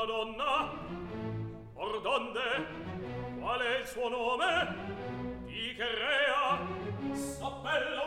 una donna? Or donde? Qual è il suo nome? Di che rea? So bella